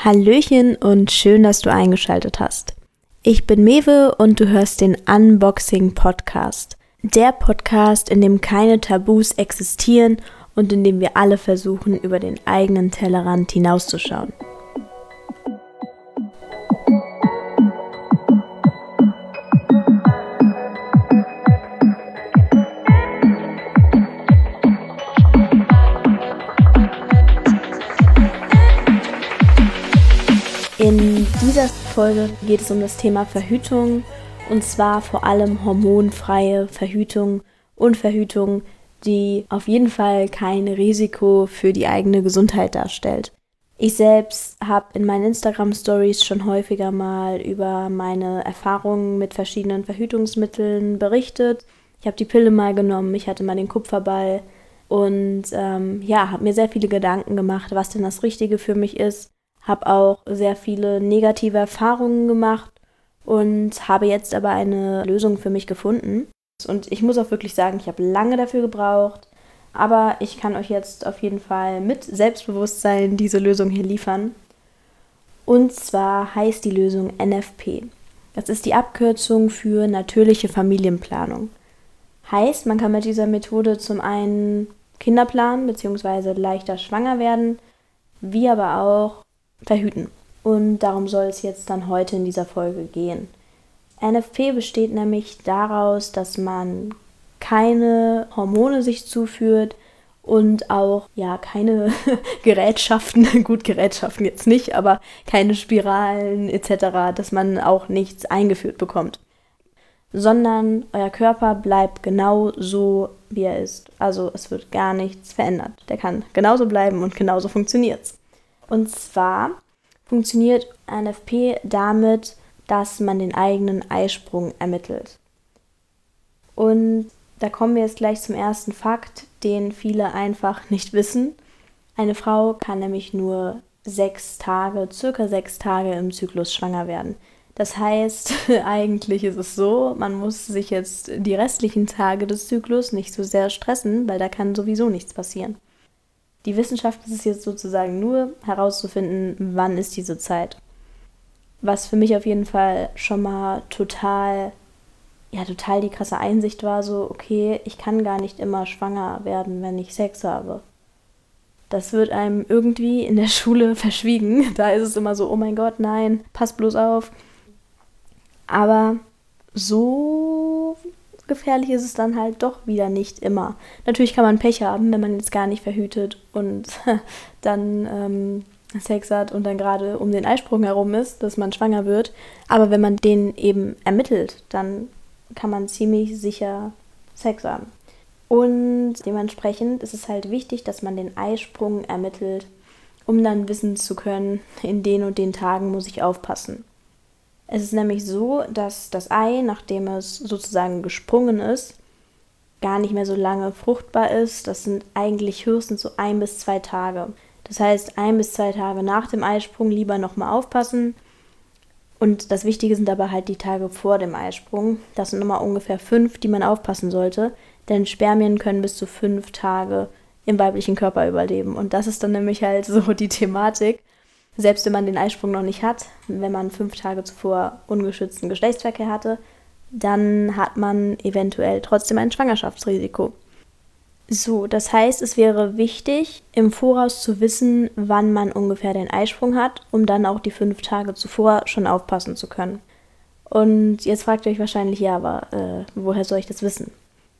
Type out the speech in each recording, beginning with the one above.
Hallöchen und schön, dass du eingeschaltet hast. Ich bin Mewe und du hörst den Unboxing Podcast. Der Podcast, in dem keine Tabus existieren und in dem wir alle versuchen, über den eigenen Tellerrand hinauszuschauen. In dieser Folge geht es um das Thema Verhütung und zwar vor allem hormonfreie Verhütung und Verhütung, die auf jeden Fall kein Risiko für die eigene Gesundheit darstellt. Ich selbst habe in meinen Instagram-Stories schon häufiger mal über meine Erfahrungen mit verschiedenen Verhütungsmitteln berichtet. Ich habe die Pille mal genommen, ich hatte mal den Kupferball und habe mir sehr viele Gedanken gemacht, was denn das Richtige für mich ist. Habe auch sehr viele negative Erfahrungen gemacht und habe jetzt aber eine Lösung für mich gefunden. Und ich muss auch wirklich sagen, ich habe lange dafür gebraucht, aber ich kann euch jetzt auf jeden Fall mit Selbstbewusstsein diese Lösung hier liefern. Und zwar heißt die Lösung NFP. Das ist die Abkürzung für natürliche Familienplanung. Heißt, man kann mit dieser Methode zum einen Kinder planen bzw. leichter schwanger werden, wie aber auch verhüten. Und darum soll es jetzt dann heute in dieser Folge gehen. NFP besteht nämlich daraus, dass man keine Hormone sich zuführt und auch keine Gerätschaften, gut Gerätschaften jetzt nicht, aber keine Spiralen etc., dass man auch nichts eingeführt bekommt. Sondern euer Körper bleibt genau so, wie er ist. Also es wird gar nichts verändert. Der kann genauso bleiben und genauso funktioniert's. Und zwar funktioniert NFP damit, dass man den eigenen Eisprung ermittelt. Und da kommen wir jetzt gleich zum ersten Fakt, den viele einfach nicht wissen. Eine Frau kann nämlich nur circa 6 Tage im Zyklus schwanger werden. Das heißt, eigentlich ist es so, man muss sich jetzt die restlichen Tage des Zyklus nicht so sehr stressen, weil da kann sowieso nichts passieren. Die Wissenschaft ist es jetzt sozusagen nur herauszufinden, wann ist diese Zeit. Was für mich auf jeden Fall schon mal total die krasse Einsicht war, so okay, ich kann gar nicht immer schwanger werden, wenn ich Sex habe. Das wird einem irgendwie in der Schule verschwiegen. Da ist es immer so, oh mein Gott, nein, pass bloß auf. Aber so gefährlich ist es dann halt doch wieder nicht immer. Natürlich kann man Pech haben, wenn man jetzt gar nicht verhütet und dann Sex hat und dann gerade um den Eisprung herum ist, dass man schwanger wird. Aber wenn man den eben ermittelt, dann kann man ziemlich sicher Sex haben. Und dementsprechend ist es halt wichtig, dass man den Eisprung ermittelt, um dann wissen zu können, in den und den Tagen muss ich aufpassen. Es ist nämlich so, dass das Ei, nachdem es sozusagen gesprungen ist, gar nicht mehr so lange fruchtbar ist. Das sind eigentlich höchstens so 1 bis 2 Tage. Das heißt, 1 bis 2 Tage nach dem Eisprung lieber nochmal aufpassen. Und das Wichtige sind aber halt die Tage vor dem Eisprung. Das sind nochmal ungefähr 5, die man aufpassen sollte. Denn Spermien können bis zu 5 Tage im weiblichen Körper überleben. Und das ist dann nämlich halt so die Thematik. Selbst wenn man den Eisprung noch nicht hat, wenn man 5 Tage zuvor ungeschützten Geschlechtsverkehr hatte, dann hat man eventuell trotzdem ein Schwangerschaftsrisiko. So, das heißt, es wäre wichtig, im Voraus zu wissen, wann man ungefähr den Eisprung hat, um dann auch die 5 Tage zuvor schon aufpassen zu können. Und jetzt fragt ihr euch wahrscheinlich, aber woher soll ich das wissen?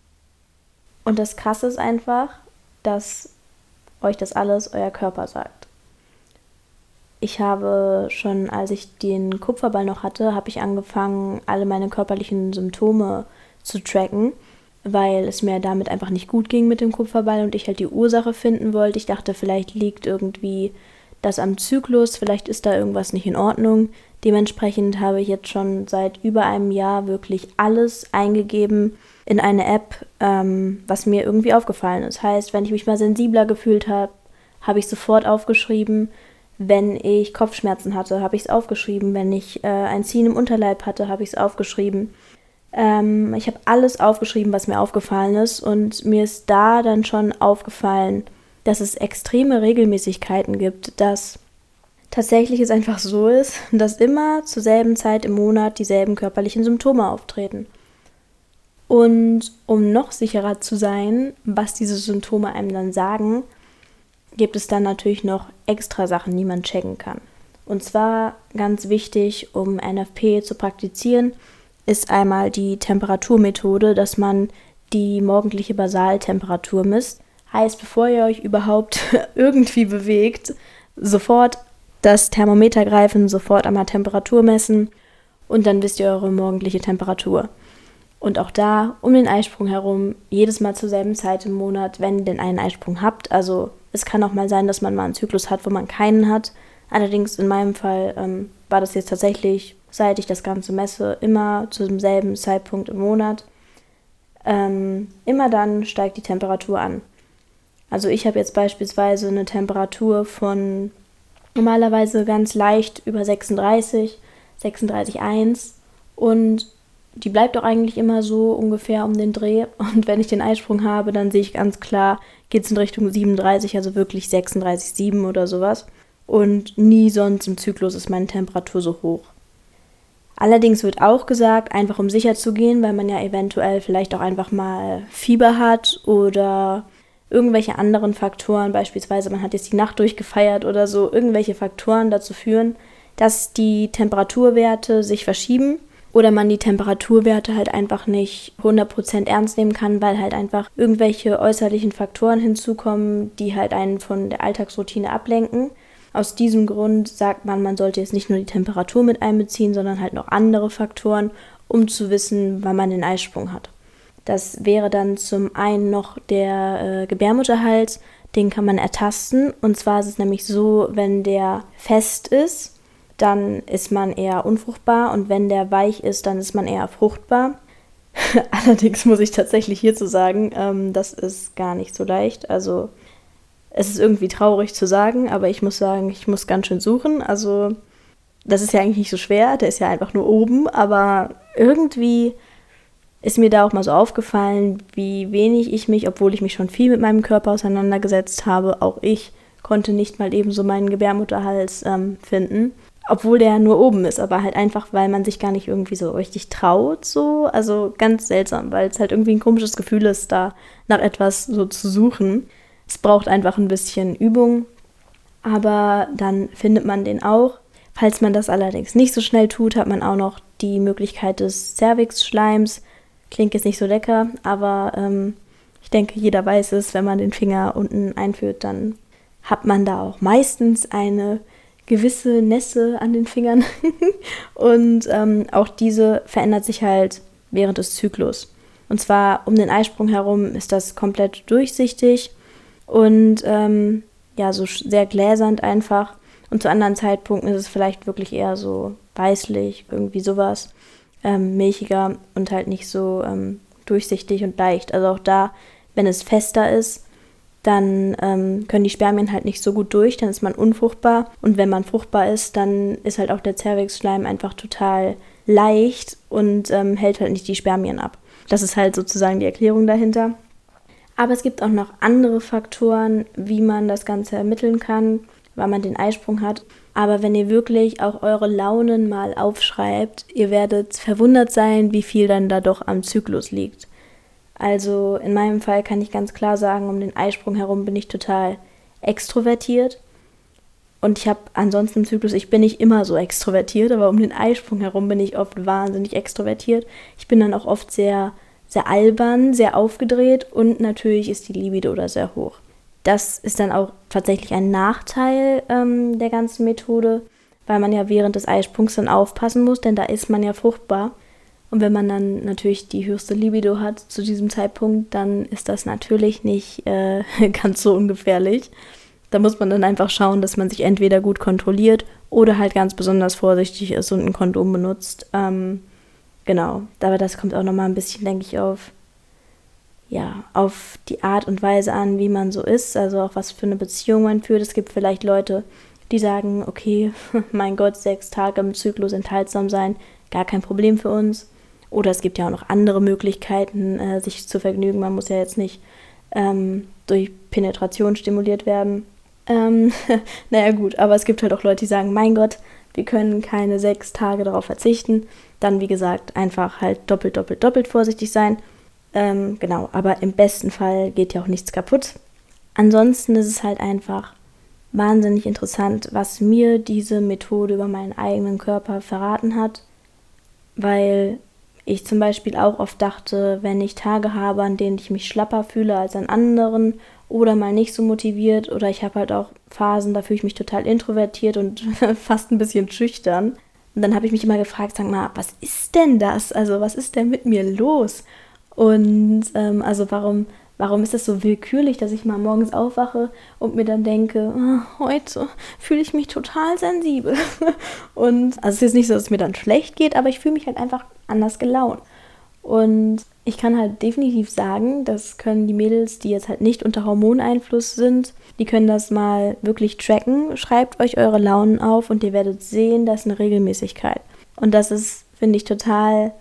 Und das Krasse ist einfach, dass euch das alles euer Körper sagt. Ich habe schon, als ich den Kupferball noch hatte, habe ich angefangen, alle meine körperlichen Symptome zu tracken, weil es mir damit einfach nicht gut ging mit dem Kupferball und ich halt die Ursache finden wollte. Ich dachte, vielleicht liegt irgendwie das am Zyklus, vielleicht ist da irgendwas nicht in Ordnung. Dementsprechend habe ich jetzt schon seit über einem Jahr wirklich alles eingegeben in eine App, was mir irgendwie aufgefallen ist. Heißt, wenn ich mich mal sensibler gefühlt habe, habe ich sofort aufgeschrieben. Wenn ich Kopfschmerzen hatte, habe ich es aufgeschrieben. Wenn ich ein Ziehen im Unterleib hatte, habe ich es aufgeschrieben. Ich habe alles aufgeschrieben, was mir aufgefallen ist. Und mir ist da dann schon aufgefallen, dass es extreme Regelmäßigkeiten gibt, dass tatsächlich es einfach so ist, dass immer zur selben Zeit im Monat dieselben körperlichen Symptome auftreten. Und um noch sicherer zu sein, was diese Symptome einem dann sagen, gibt es dann natürlich noch extra Sachen, die man checken kann. Und zwar ganz wichtig, um NFP zu praktizieren, ist einmal die Temperaturmethode, dass man die morgendliche Basaltemperatur misst. Heißt, bevor ihr euch überhaupt irgendwie bewegt, sofort das Thermometer greifen, sofort einmal Temperatur messen und dann wisst ihr eure morgendliche Temperatur. Und auch da, um den Eisprung herum, jedes Mal zur selben Zeit im Monat, wenn ihr denn einen Eisprung habt. Also es kann auch mal sein, dass man mal einen Zyklus hat, wo man keinen hat. Allerdings in meinem Fall war das jetzt tatsächlich, seit ich das Ganze messe, immer zu demselben Zeitpunkt im Monat. Immer dann steigt die Temperatur an. Also ich habe jetzt beispielsweise eine Temperatur von normalerweise ganz leicht über 36, 36,1 und die bleibt auch eigentlich immer so ungefähr um den Dreh. Und wenn ich den Eisprung habe, dann sehe ich ganz klar, geht es in Richtung 37, also wirklich 36,7 oder sowas. Und nie sonst im Zyklus ist meine Temperatur so hoch. Allerdings wird auch gesagt, einfach um sicher zu gehen, weil man ja eventuell vielleicht auch einfach mal Fieber hat oder irgendwelche anderen Faktoren, beispielsweise man hat jetzt die Nacht durchgefeiert oder so, irgendwelche Faktoren dazu führen, dass die Temperaturwerte sich verschieben oder man die Temperaturwerte halt einfach nicht 100% ernst nehmen kann, weil halt einfach irgendwelche äußerlichen Faktoren hinzukommen, die halt einen von der Alltagsroutine ablenken. Aus diesem Grund sagt man, man sollte jetzt nicht nur die Temperatur mit einbeziehen, sondern halt noch andere Faktoren, um zu wissen, wann man den Eisprung hat. Das wäre dann zum einen noch der Gebärmutterhals, den kann man ertasten. Und zwar ist es nämlich so, wenn der fest ist, dann ist man eher unfruchtbar und wenn der weich ist, dann ist man eher fruchtbar. Allerdings muss ich tatsächlich hierzu sagen, das ist gar nicht so leicht. Also es ist irgendwie traurig zu sagen, aber ich muss sagen, ich muss ganz schön suchen. Also das ist ja eigentlich nicht so schwer, der ist ja einfach nur oben, aber irgendwie ist mir da auch mal so aufgefallen, wie wenig ich mich, obwohl ich mich schon viel mit meinem Körper auseinandergesetzt habe, auch ich konnte nicht mal eben so meinen Gebärmutterhals finden. Obwohl der nur oben ist, aber halt einfach, weil man sich gar nicht irgendwie so richtig traut, so. Also ganz seltsam, weil es halt irgendwie ein komisches Gefühl ist, da nach etwas so zu suchen. Es braucht einfach ein bisschen Übung, aber dann findet man den auch. Falls man das allerdings nicht so schnell tut, hat man auch noch die Möglichkeit des Cervix-Schleims. Klingt jetzt nicht so lecker, aber ich denke, jeder weiß es, wenn man den Finger unten einführt, dann hat man da auch meistens eine gewisse Nässe an den Fingern und auch diese verändert sich halt während des Zyklus. Und zwar um den Eisprung herum ist das komplett durchsichtig und so sehr gläsernd einfach. Und zu anderen Zeitpunkten ist es vielleicht wirklich eher so weißlich, irgendwie sowas, milchiger und halt nicht so durchsichtig und leicht. Also auch da, wenn es fester ist, dann können die Spermien halt nicht so gut durch, dann ist man unfruchtbar. Und wenn man fruchtbar ist, dann ist halt auch der Cervixschleim einfach total leicht und hält halt nicht die Spermien ab. Das ist halt sozusagen die Erklärung dahinter. Aber es gibt auch noch andere Faktoren, wie man das Ganze ermitteln kann, wann man den Eisprung hat. Aber wenn ihr wirklich auch eure Launen mal aufschreibt, ihr werdet verwundert sein, wie viel dann da doch am Zyklus liegt. Also in meinem Fall kann ich ganz klar sagen, um den Eisprung herum bin ich total extrovertiert. Und ich habe ansonsten im Zyklus, ich bin nicht immer so extrovertiert, aber um den Eisprung herum bin ich oft wahnsinnig extrovertiert. Ich bin dann auch oft sehr, sehr albern, sehr aufgedreht und natürlich ist die Libido da sehr hoch. Das ist dann auch tatsächlich ein Nachteil der ganzen Methode, weil man ja während des Eisprungs dann aufpassen muss, denn da ist man ja fruchtbar. Und wenn man dann natürlich die höchste Libido hat zu diesem Zeitpunkt, dann ist das natürlich nicht ganz so ungefährlich. Da muss man dann einfach schauen, dass man sich entweder gut kontrolliert oder halt ganz besonders vorsichtig ist und ein Kondom benutzt. Genau, aber das kommt auch nochmal ein bisschen, denke ich, auf die Art und Weise an, wie man so ist, also auch was für eine Beziehung man führt. Es gibt vielleicht Leute, die sagen, okay, mein Gott, 6 Tage im Zyklus enthaltsam sein, gar kein Problem für uns. Oder es gibt ja auch noch andere Möglichkeiten, sich zu vergnügen. Man muss ja jetzt nicht durch Penetration stimuliert werden. Ähm, naja gut, aber es gibt halt auch Leute, die sagen, mein Gott, wir können keine 6 Tage darauf verzichten. Dann, wie gesagt, einfach halt doppelt, doppelt, doppelt vorsichtig sein. Genau, aber im besten Fall geht ja auch nichts kaputt. Ansonsten ist es halt einfach wahnsinnig interessant, was mir diese Methode über meinen eigenen Körper verraten hat, weil ich zum Beispiel auch oft dachte, wenn ich Tage habe, an denen ich mich schlapper fühle als an anderen oder mal nicht so motiviert oder ich habe halt auch Phasen, da fühle ich mich total introvertiert und fast ein bisschen schüchtern. Und dann habe ich mich immer gefragt, sag mal, was ist denn das? Also was ist denn mit mir los? Und also warum ist das so willkürlich, dass ich mal morgens aufwache und mir dann denke, heute fühle ich mich total sensibel. Und also es ist jetzt nicht so, dass es mir dann schlecht geht, aber ich fühle mich halt einfach anders gelaunt. Und ich kann halt definitiv sagen, das können die Mädels, die jetzt halt nicht unter Hormoneinfluss sind, die können das mal wirklich tracken. Schreibt euch eure Launen auf und ihr werdet sehen, da ist eine Regelmäßigkeit. Und das ist, finde ich, total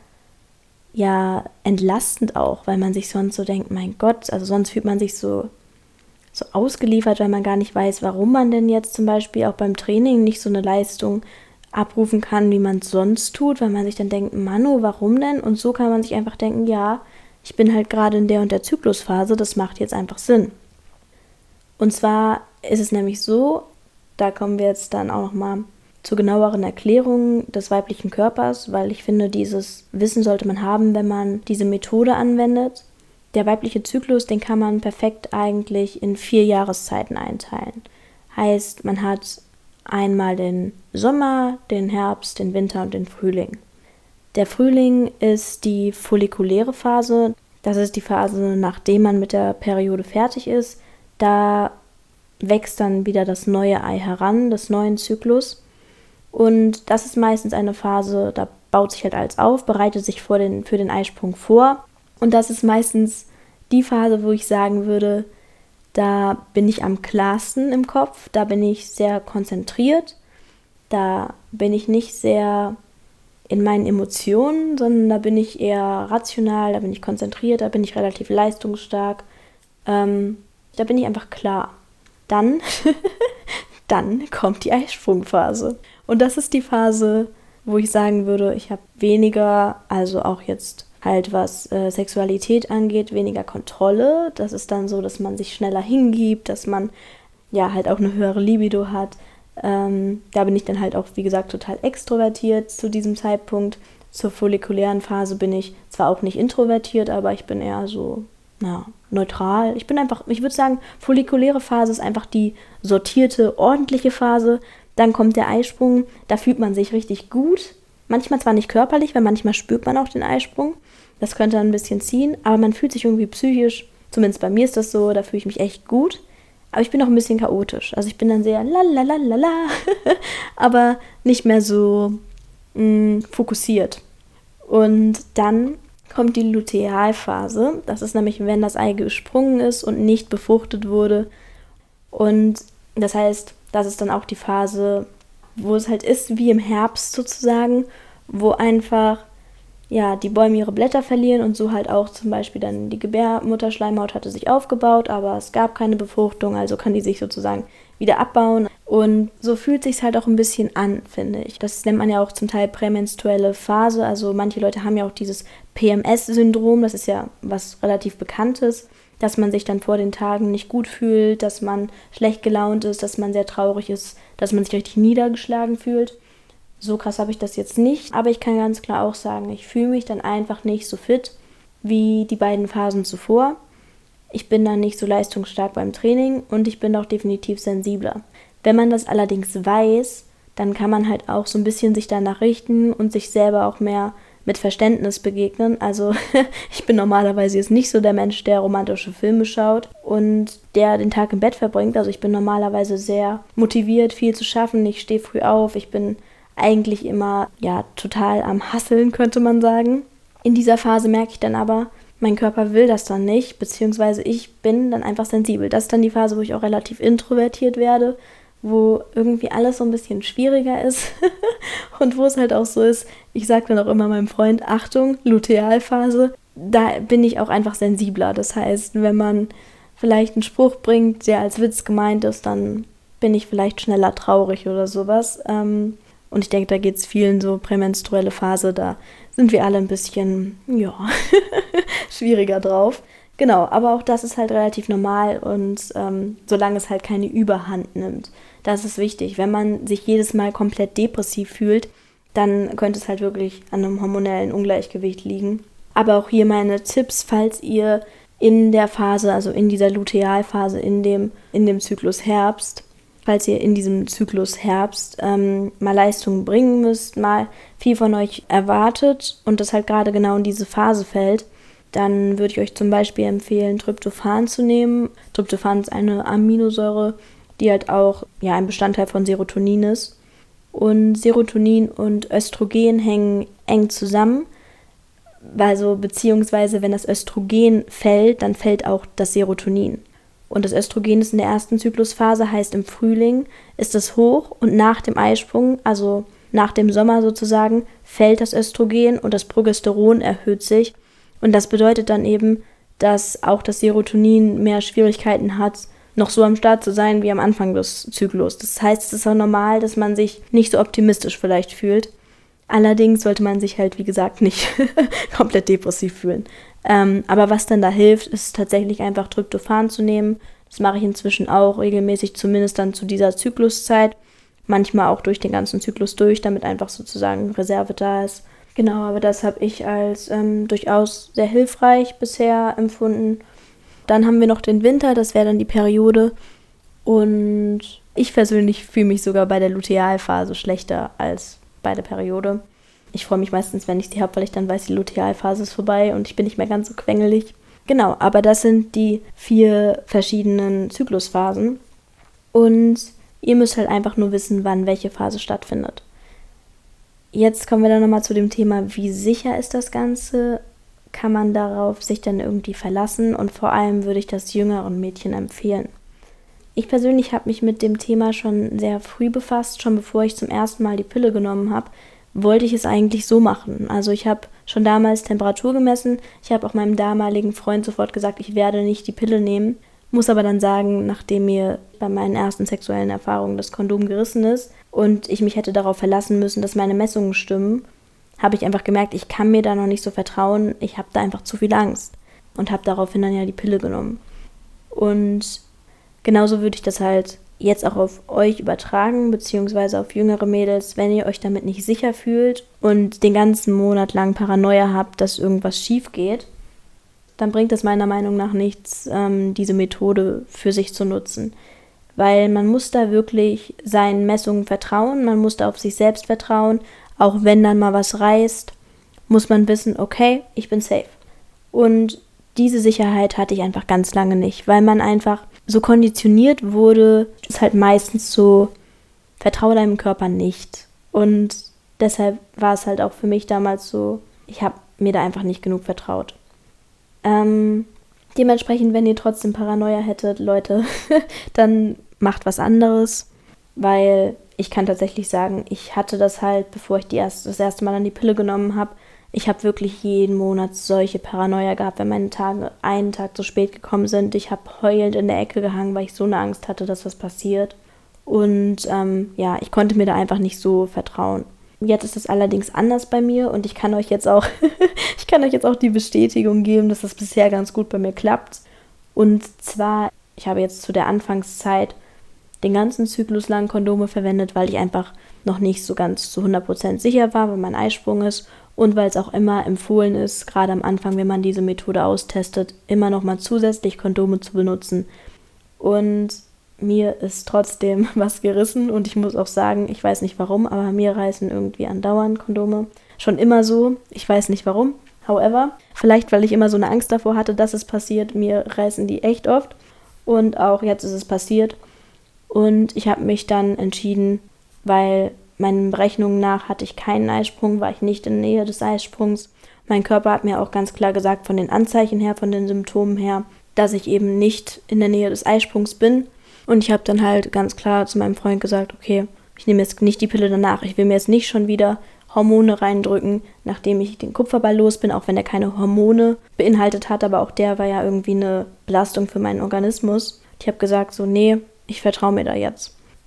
ja entlastend auch, weil man sich sonst so denkt, mein Gott, also sonst fühlt man sich so ausgeliefert, weil man gar nicht weiß, warum man denn jetzt zum Beispiel auch beim Training nicht so eine Leistung abrufen kann, wie man es sonst tut, weil man sich dann denkt, Manu, warum denn? Und so kann man sich einfach denken, ja, ich bin halt gerade in der und der Zyklusphase, das macht jetzt einfach Sinn. Und zwar ist es nämlich so, da kommen wir jetzt dann auch nochmal zur genaueren Erklärung des weiblichen Körpers, weil ich finde, dieses Wissen sollte man haben, wenn man diese Methode anwendet. Der weibliche Zyklus, den kann man perfekt eigentlich in 4 Jahreszeiten einteilen. Heißt, man hat einmal den Sommer, den Herbst, den Winter und den Frühling. Der Frühling ist die follikuläre Phase. Das ist die Phase, nachdem man mit der Periode fertig ist. Da wächst dann wieder das neue Ei heran, des neuen Zyklus. Und das ist meistens eine Phase, da baut sich halt alles auf, bereitet sich für den Eisprung vor. Und das ist meistens die Phase, wo ich sagen würde, da bin ich am klarsten im Kopf, da bin ich sehr konzentriert, da bin ich nicht sehr in meinen Emotionen, sondern da bin ich eher rational, da bin ich konzentriert, da bin ich relativ leistungsstark, da bin ich einfach klar. Dann kommt die Eisprungphase. Und das ist die Phase, wo ich sagen würde, ich habe weniger, also auch jetzt halt was Sexualität angeht, weniger Kontrolle. Das ist dann so, dass man sich schneller hingibt, dass man ja halt auch eine höhere Libido hat. Da bin ich dann halt auch, wie gesagt, total extrovertiert zu diesem Zeitpunkt. Zur follikulären Phase bin ich zwar auch nicht introvertiert, aber ich bin eher so, neutral. Ich würde sagen, follikuläre Phase ist einfach die sortierte, ordentliche Phase. Dann kommt der Eisprung, da fühlt man sich richtig gut. Manchmal zwar nicht körperlich, weil manchmal spürt man auch den Eisprung. Das könnte dann ein bisschen ziehen, aber man fühlt sich irgendwie psychisch, zumindest bei mir ist das so, da fühle ich mich echt gut. Aber ich bin auch ein bisschen chaotisch. Also ich bin dann sehr lalalala, aber nicht mehr so fokussiert. Und dann kommt die Lutealphase. Das ist nämlich, wenn das Ei gesprungen ist und nicht befruchtet wurde. Und das heißt, das ist dann auch die Phase, wo es halt ist wie im Herbst sozusagen, wo einfach ja, die Bäume ihre Blätter verlieren und so halt auch zum Beispiel dann die Gebärmutterschleimhaut hatte sich aufgebaut, aber es gab keine Befruchtung, also kann die sich sozusagen wieder abbauen. Und so fühlt es sich halt auch ein bisschen an, finde ich. Das nennt man ja auch zum Teil prämenstruelle Phase. Also manche Leute haben ja auch dieses PMS-Syndrom, das ist ja was relativ Bekanntes, dass man sich dann vor den Tagen nicht gut fühlt, dass man schlecht gelaunt ist, dass man sehr traurig ist, dass man sich richtig niedergeschlagen fühlt. So krass habe ich das jetzt nicht, aber ich kann ganz klar auch sagen, ich fühle mich dann einfach nicht so fit wie die beiden Phasen zuvor. Ich bin dann nicht so leistungsstark beim Training und ich bin auch definitiv sensibler. Wenn man das allerdings weiß, dann kann man halt auch so ein bisschen sich danach richten und sich selber auch mehr mit Verständnis begegnen. Also ich bin normalerweise jetzt nicht so der Mensch, der romantische Filme schaut und der den Tag im Bett verbringt. Also ich bin normalerweise sehr motiviert, viel zu schaffen. Ich stehe früh auf, ich bin eigentlich immer ja total am Hasseln, könnte man sagen. In dieser Phase merke ich dann aber, mein Körper will das dann nicht, beziehungsweise ich bin dann einfach sensibel. Das ist dann die Phase, wo ich auch relativ introvertiert werde, wo irgendwie alles so ein bisschen schwieriger ist und wo es halt auch so ist, ich sage dann auch immer meinem Freund, Achtung, Lutealphase, da bin ich auch einfach sensibler. Das heißt, wenn man vielleicht einen Spruch bringt, der als Witz gemeint ist, dann bin ich vielleicht schneller traurig oder sowas. Und ich denke, da geht es vielen so, prämenstruelle Phase, da sind wir alle ein bisschen, ja, schwieriger drauf. Genau, aber auch das ist halt relativ normal und solange es halt keine Überhand nimmt. Das ist wichtig. Wenn man sich jedes Mal komplett depressiv fühlt, dann könnte es halt wirklich an einem hormonellen Ungleichgewicht liegen. Aber auch hier meine Tipps, falls ihr in der Phase, also in dieser Lutealphase, in dem Zyklus Herbst, falls ihr in diesem Zyklus Herbst mal Leistungen bringen müsst, mal viel von euch erwartet und das halt gerade genau in diese Phase fällt, dann würde ich euch zum Beispiel empfehlen, Tryptophan zu nehmen. Tryptophan ist eine Aminosäure, die halt auch ein Bestandteil von Serotonin ist. Und Serotonin und Östrogen hängen eng zusammen. Also beziehungsweise, wenn das Östrogen fällt, dann fällt auch das Serotonin. Und das Östrogen ist in der ersten Zyklusphase, heißt im Frühling ist es hoch und nach dem Eisprung, also nach dem Sommer sozusagen, fällt das Östrogen und das Progesteron erhöht sich. Und das bedeutet dann eben, dass auch das Serotonin mehr Schwierigkeiten hat, noch so am Start zu sein wie am Anfang des Zyklus. Das heißt, es ist auch normal, dass man sich nicht so optimistisch vielleicht fühlt. Allerdings sollte man sich halt, wie gesagt, nicht komplett depressiv fühlen. Aber was dann da hilft, ist tatsächlich einfach Tryptophan zu nehmen. Das mache ich inzwischen auch regelmäßig, zumindest dann zu dieser Zykluszeit. Manchmal auch durch den ganzen Zyklus durch, damit einfach sozusagen Reserve da ist. Genau, aber das habe ich als durchaus sehr hilfreich bisher empfunden. Dann haben wir noch den Winter, das wäre dann die Periode. Und ich persönlich fühle mich sogar bei der Lutealphase schlechter als bei der Periode. Ich freue mich meistens, wenn ich sie habe, weil ich dann weiß, die Lutealphase ist vorbei und ich bin nicht mehr ganz so quengelig. Genau, aber das sind die 4 verschiedenen Zyklusphasen. Und ihr müsst halt einfach nur wissen, wann welche Phase stattfindet. Jetzt kommen wir dann nochmal zu dem Thema, wie sicher ist das Ganze? Kann man darauf sich dann irgendwie verlassen? Und vor allem würde ich das jüngeren Mädchen empfehlen. Ich persönlich habe mich mit dem Thema schon sehr früh befasst, schon bevor ich zum ersten Mal die Pille genommen habe, wollte ich es eigentlich so machen. Also ich habe schon damals Temperatur gemessen, ich habe auch meinem damaligen Freund sofort gesagt, ich werde nicht die Pille nehmen, muss aber dann sagen, nachdem mir bei meinen ersten sexuellen Erfahrungen das Kondom gerissen ist und ich mich hätte darauf verlassen müssen, dass meine Messungen stimmen, habe ich einfach gemerkt, ich kann mir da noch nicht so vertrauen, ich habe da einfach zu viel Angst und habe daraufhin dann ja die Pille genommen. Und genauso würde ich das halt jetzt auch auf euch übertragen, beziehungsweise auf jüngere Mädels, wenn ihr euch damit nicht sicher fühlt und den ganzen Monat lang Paranoia habt, dass irgendwas schief geht, dann bringt es meiner Meinung nach nichts, diese Methode für sich zu nutzen. Weil man muss da wirklich seinen Messungen vertrauen, man muss da auf sich selbst vertrauen, auch wenn dann mal was reißt, muss man wissen, okay, ich bin safe. Und diese Sicherheit hatte ich einfach ganz lange nicht, weil man einfach so konditioniert wurde, ist halt meistens so, vertraue deinem Körper nicht. Und deshalb war es halt auch für mich damals so, ich habe mir da einfach nicht genug vertraut. Dementsprechend, wenn ihr trotzdem Paranoia hättet, Leute, dann macht was anderes, weil ich kann tatsächlich sagen, ich hatte das halt, bevor ich das erste Mal dann die Pille genommen habe. Ich habe wirklich jeden Monat solche Paranoia gehabt, wenn meine Tage einen Tag zu spät gekommen sind. Ich habe heulend in der Ecke gehangen, weil ich so eine Angst hatte, dass was passiert. Und ich konnte mir da einfach nicht so vertrauen. Jetzt ist das allerdings anders bei mir und ich kann euch jetzt auch die Bestätigung geben, dass das bisher ganz gut bei mir klappt. Und zwar, ich habe jetzt zu der Anfangszeit den ganzen Zyklus lang Kondome verwendet, weil ich einfach noch nicht so ganz zu 100% sicher war, wenn mein Eisprung ist und weil es auch immer empfohlen ist, gerade am Anfang, wenn man diese Methode austestet, immer nochmal zusätzlich Kondome zu benutzen. Und mir ist trotzdem was gerissen und ich muss auch sagen, ich weiß nicht warum, aber mir reißen irgendwie andauernd Kondome. Schon immer so, ich weiß nicht warum. However, vielleicht weil ich immer so eine Angst davor hatte, dass es passiert, mir reißen die echt oft und auch jetzt ist es passiert. Und ich habe mich dann entschieden, weil meinen Berechnungen nach hatte ich keinen Eisprung, war ich nicht in der Nähe des Eisprungs. Mein Körper hat mir auch ganz klar gesagt, von den Anzeichen her, von den Symptomen her, dass ich eben nicht in der Nähe des Eisprungs bin. Und ich habe dann halt ganz klar zu meinem Freund gesagt, okay, ich nehme jetzt nicht die Pille danach. Ich will mir jetzt nicht schon wieder Hormone reindrücken, nachdem ich den Kupferball los bin, auch wenn er keine Hormone beinhaltet hat, aber auch der war ja irgendwie eine Belastung für meinen Organismus. Ich habe gesagt so, nee, ich vertraue mir da jetzt.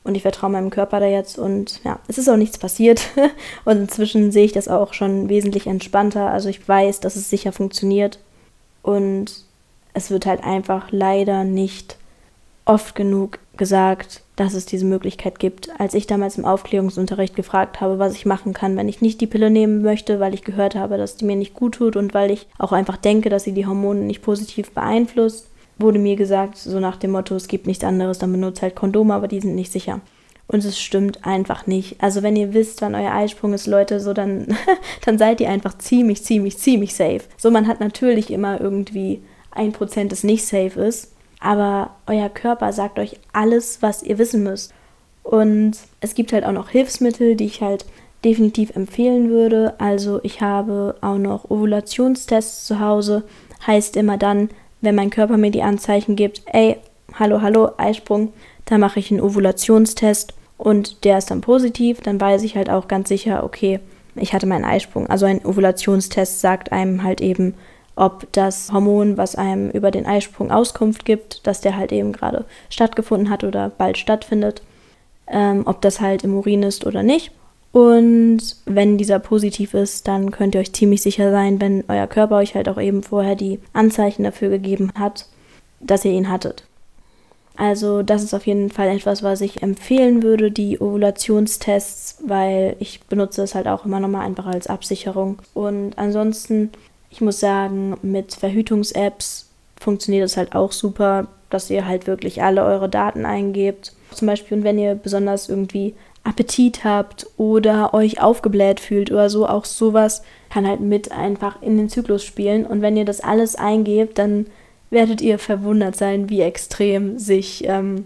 und ich vertraue meinem Körper da jetzt und ja, es ist auch nichts passiert und inzwischen sehe ich das auch schon wesentlich entspannter, also ich weiß, dass es sicher funktioniert und es wird halt einfach leider nicht oft genug gesagt, dass es diese Möglichkeit gibt. Als ich damals im Aufklärungsunterricht gefragt habe, was ich machen kann, wenn ich nicht die Pille nehmen möchte, weil ich gehört habe, dass die mir nicht gut tut und weil ich auch einfach denke, dass sie die Hormone nicht positiv beeinflusst, wurde mir gesagt, so nach dem Motto, es gibt nichts anderes, dann benutzt halt Kondome, aber die sind nicht sicher. Und es stimmt einfach nicht. Also wenn ihr wisst, wann euer Eisprung ist, Leute, so dann seid ihr einfach ziemlich safe. So, man hat natürlich immer irgendwie 1%, das nicht safe ist, aber euer Körper sagt euch alles, was ihr wissen müsst. Und es gibt halt auch noch Hilfsmittel, die ich halt definitiv empfehlen würde. Also ich habe auch noch Ovulationstests zu Hause. Heißt immer dann, wenn mein Körper mir die Anzeichen gibt, ey, hallo, Eisprung, dann mache ich einen Ovulationstest und der ist dann positiv. Dann weiß ich halt auch ganz sicher, okay, ich hatte meinen Eisprung. Also ein Ovulationstest sagt einem halt eben, ob das Hormon, was einem über den Eisprung Auskunft gibt, dass der halt eben gerade stattgefunden hat oder bald stattfindet, ob das halt im Urin ist oder nicht. Und wenn dieser positiv ist, dann könnt ihr euch ziemlich sicher sein, wenn euer Körper euch halt auch eben vorher die Anzeichen dafür gegeben hat, dass ihr ihn hattet. Also das ist auf jeden Fall etwas, was ich empfehlen würde, die Ovulationstests, weil ich benutze es halt auch immer nochmal einfach als Absicherung. Und ansonsten, ich muss sagen, mit Verhütungs-Apps funktioniert es halt auch super, dass ihr halt wirklich alle eure Daten eingebt. Zum Beispiel, und wenn ihr besonders irgendwie Appetit habt oder euch aufgebläht fühlt oder so, auch sowas kann halt mit einfach in den Zyklus spielen. Und wenn ihr das alles eingebt, dann werdet ihr verwundert sein, wie extrem sich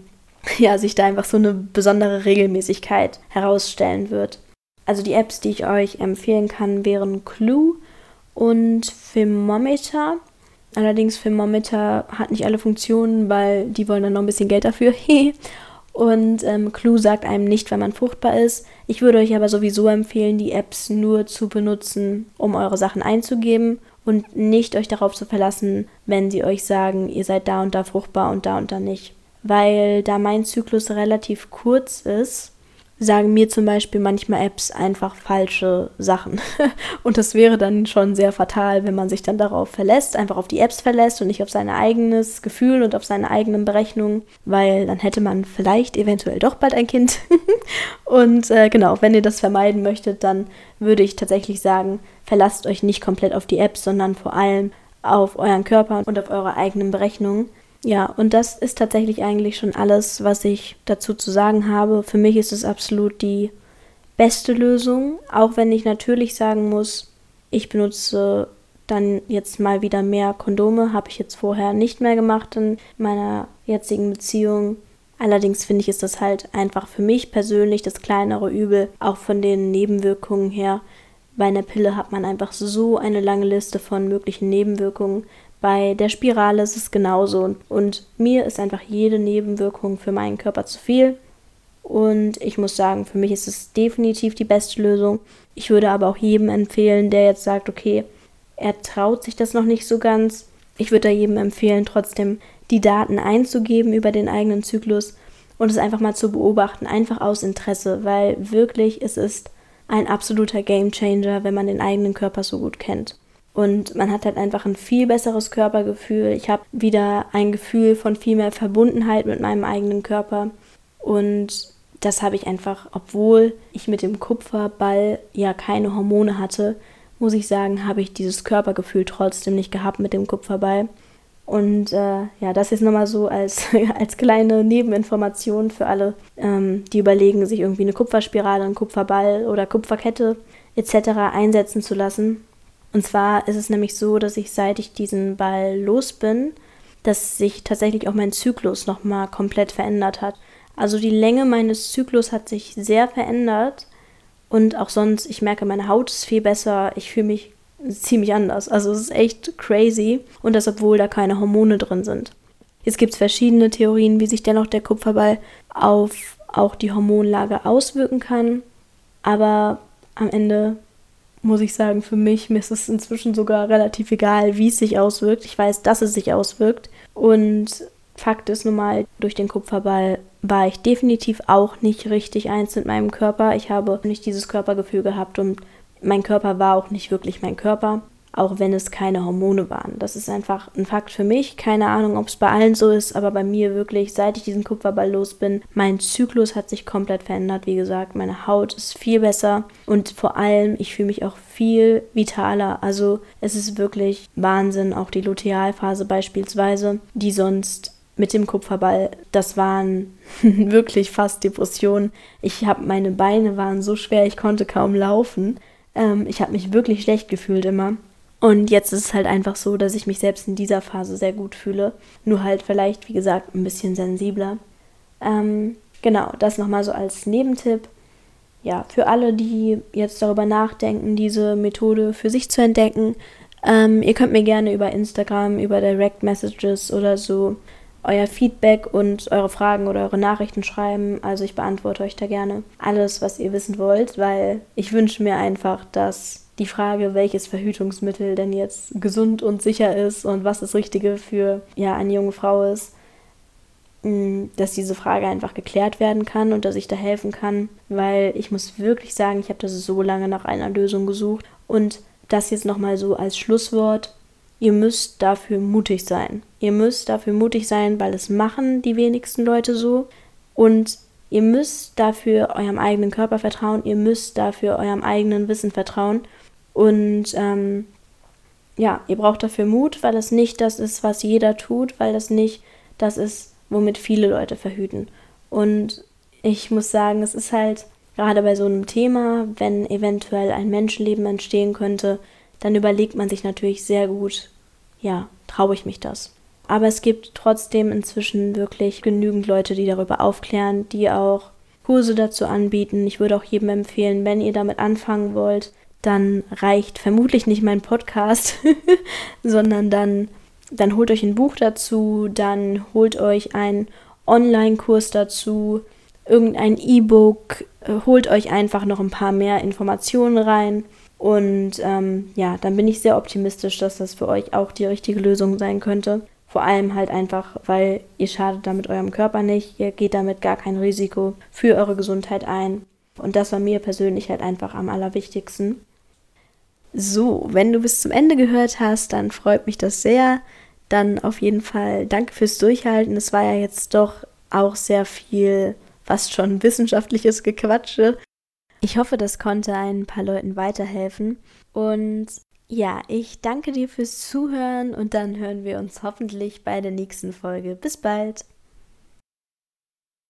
da einfach so eine besondere Regelmäßigkeit herausstellen wird. Also die Apps, die ich euch empfehlen kann, wären Clue und Thermometer. Allerdings Thermometer hat nicht alle Funktionen, weil die wollen dann noch ein bisschen Geld dafür. Und Clue sagt einem nicht, wenn man fruchtbar ist. Ich würde euch aber sowieso empfehlen, die Apps nur zu benutzen, um eure Sachen einzugeben und nicht euch darauf zu verlassen, wenn sie euch sagen, ihr seid da und da fruchtbar und da nicht. Weil da mein Zyklus relativ kurz ist, sagen mir zum Beispiel manchmal Apps einfach falsche Sachen. Und das wäre dann schon sehr fatal, wenn man sich dann darauf verlässt, einfach auf die Apps verlässt und nicht auf sein eigenes Gefühl und auf seine eigenen Berechnungen, weil dann hätte man vielleicht eventuell doch bald ein Kind. Und genau, wenn ihr das vermeiden möchtet, dann würde ich tatsächlich sagen, verlasst euch nicht komplett auf die Apps, sondern vor allem auf euren Körper und auf eure eigenen Berechnungen. Ja, und das ist tatsächlich eigentlich schon alles, was ich dazu zu sagen habe. Für mich ist es absolut die beste Lösung, auch wenn ich natürlich sagen muss, ich benutze dann jetzt mal wieder mehr Kondome, habe ich jetzt vorher nicht mehr gemacht in meiner jetzigen Beziehung. Allerdings finde ich, ist das halt einfach für mich persönlich das kleinere Übel, auch von den Nebenwirkungen her. Bei einer Pille hat man einfach so eine lange Liste von möglichen Nebenwirkungen. Bei der Spirale ist es genauso und mir ist einfach jede Nebenwirkung für meinen Körper zu viel und ich muss sagen, für mich ist es definitiv die beste Lösung. Ich würde aber auch jedem empfehlen, der jetzt sagt, okay, er traut sich das noch nicht so ganz. Ich würde da jedem empfehlen, trotzdem die Daten einzugeben über den eigenen Zyklus und es einfach mal zu beobachten, einfach aus Interesse, weil wirklich es ist ein absoluter Gamechanger, wenn man den eigenen Körper so gut kennt. Und man hat halt einfach ein viel besseres Körpergefühl. Ich habe wieder ein Gefühl von viel mehr Verbundenheit mit meinem eigenen Körper. Und das habe ich einfach, obwohl ich mit dem Kupferball ja keine Hormone hatte, muss ich sagen, habe ich dieses Körpergefühl trotzdem nicht gehabt mit dem Kupferball. Und das ist nochmal so als kleine Nebeninformation für alle, die überlegen, sich irgendwie eine Kupferspirale, einen Kupferball oder Kupferkette etc. einsetzen zu lassen. Und zwar ist es nämlich so, dass ich, seit ich diesen Ball los bin, dass sich tatsächlich auch mein Zyklus nochmal komplett verändert hat. Also die Länge meines Zyklus hat sich sehr verändert und auch sonst, ich merke, meine Haut ist viel besser, ich fühle mich ziemlich anders. Also es ist echt crazy und das, obwohl da keine Hormone drin sind. Jetzt gibt es verschiedene Theorien, wie sich dennoch der Kupferball auf auch die Hormonlage auswirken kann, aber am Ende muss ich sagen, für mich, mir ist es inzwischen sogar relativ egal, wie es sich auswirkt. Ich weiß, dass es sich auswirkt. Und Fakt ist nun mal, durch den Kupferball war ich definitiv auch nicht richtig eins mit meinem Körper. Ich habe nicht dieses Körpergefühl gehabt und mein Körper war auch nicht wirklich mein Körper, auch wenn es keine Hormone waren. Das ist einfach ein Fakt für mich. Keine Ahnung, ob es bei allen so ist, aber bei mir wirklich, seit ich diesen Kupferball los bin, mein Zyklus hat sich komplett verändert. Wie gesagt, meine Haut ist viel besser und vor allem, ich fühle mich auch viel vitaler. Also es ist wirklich Wahnsinn, auch die Lutealphase beispielsweise, die sonst mit dem Kupferball, das waren wirklich fast Depressionen. Meine Beine waren so schwer, ich konnte kaum laufen. Ich habe mich wirklich schlecht gefühlt immer. Und jetzt ist es halt einfach so, dass ich mich selbst in dieser Phase sehr gut fühle. Nur halt vielleicht, wie gesagt, ein bisschen sensibler. Genau, das nochmal so als Nebentipp. Ja, für alle, die jetzt darüber nachdenken, diese Methode für sich zu entdecken, ihr könnt mir gerne über Instagram, über Direct Messages oder so euer Feedback und eure Fragen oder eure Nachrichten schreiben. Also ich beantworte euch da gerne alles, was ihr wissen wollt, weil ich wünsche mir einfach, dass die Frage, welches Verhütungsmittel denn jetzt gesund und sicher ist und was das Richtige für eine junge Frau ist, dass diese Frage einfach geklärt werden kann und dass ich da helfen kann, weil ich muss wirklich sagen, ich habe das so lange nach einer Lösung gesucht und das jetzt nochmal so als Schlusswort. Ihr müsst dafür mutig sein. Ihr müsst dafür mutig sein, weil es machen die wenigsten Leute so. Und ihr müsst dafür eurem eigenen Körper vertrauen. Ihr müsst dafür eurem eigenen Wissen vertrauen. Und ihr braucht dafür Mut, weil das nicht das ist, was jeder tut, weil das nicht das ist, womit viele Leute verhüten. Und ich muss sagen, es ist halt gerade bei so einem Thema, wenn eventuell ein Menschenleben entstehen könnte, dann überlegt man sich natürlich sehr gut, traue ich mich das? Aber es gibt trotzdem inzwischen wirklich genügend Leute, die darüber aufklären, die auch Kurse dazu anbieten. Ich würde auch jedem empfehlen, wenn ihr damit anfangen wollt, dann reicht vermutlich nicht mein Podcast, sondern dann holt euch ein Buch dazu, dann holt euch einen Online-Kurs dazu, irgendein E-Book, holt euch einfach noch ein paar mehr Informationen rein. Und dann bin ich sehr optimistisch, dass das für euch auch die richtige Lösung sein könnte. Vor allem halt einfach, weil ihr schadet damit eurem Körper nicht, ihr geht damit gar kein Risiko für eure Gesundheit ein. Und das war mir persönlich halt einfach am allerwichtigsten. So, wenn du bis zum Ende gehört hast, dann freut mich das sehr. Dann auf jeden Fall danke fürs Durchhalten. Es war ja jetzt doch auch sehr viel, fast schon wissenschaftliches Gequatsche. Ich hoffe, das konnte ein paar Leuten weiterhelfen. Und ich danke dir fürs Zuhören und dann hören wir uns hoffentlich bei der nächsten Folge. Bis bald!